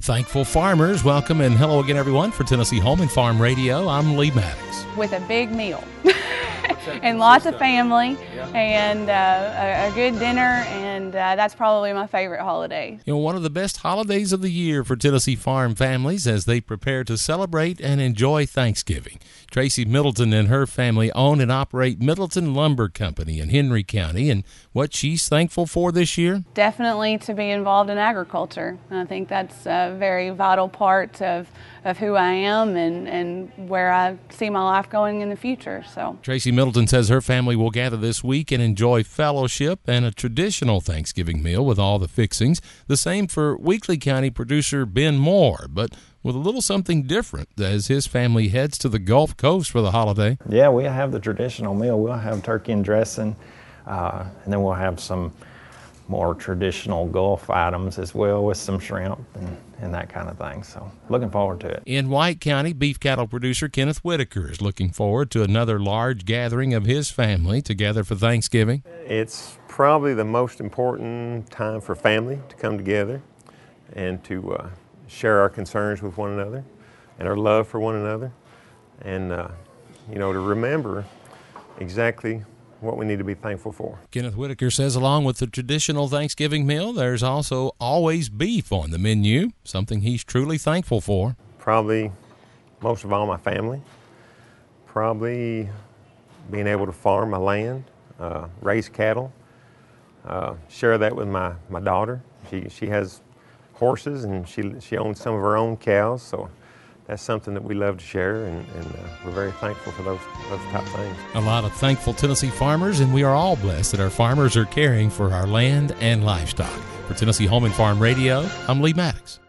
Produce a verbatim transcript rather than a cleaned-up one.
Thankful farmers, welcome and hello again, everyone, for Tennessee Home and Farm Radio. I'm Lee Maddox. With a big meal and lots of family and uh, a, a good dinner, and uh, that's probably my favorite holiday. You know, one of the best holidays of the year for Tennessee farm families as they prepare to celebrate and enjoy Thanksgiving. Tracy Middleton and her family own and operate Middleton Lumber Company in Henry County, and what she's thankful for this year? Definitely to be involved in agriculture. I think that's a very vital part of, of who I am and, and where I see my life going in the future. So Tracy Middleton says her family will gather this week and enjoy fellowship and a traditional Thanksgiving meal with all the fixings. The same for Weakley County producer Ben Moore, but with a little something different as his family heads to the Gulf Coast for the holiday. Yeah, we have the traditional meal. We'll have turkey and dressing, uh, and then we'll have some more traditional Gulf items as well with some shrimp and, and that kind of thing. So looking forward to it. In White County, beef cattle producer Kenneth Whitaker is looking forward to another large gathering of his family together for Thanksgiving. It's probably the most important time for family to come together and to uh, share our concerns with one another and our love for one another, and uh, you know, to remember exactly what we need to be thankful for. Kenneth Whitaker says along with the traditional Thanksgiving meal, there's also always beef on the menu, something he's truly thankful for. Probably most of all my family, probably being able to farm my land, uh, raise cattle, uh, share that with my, my daughter. She, she has horses, and she she owns some of her own cows, so that's something that we love to share, and, and uh, we're very thankful for those those type things. A lot of thankful Tennessee farmers, and we are all blessed that our farmers are caring for our land and livestock. For Tennessee Home and Farm Radio, I'm Lee Maddox.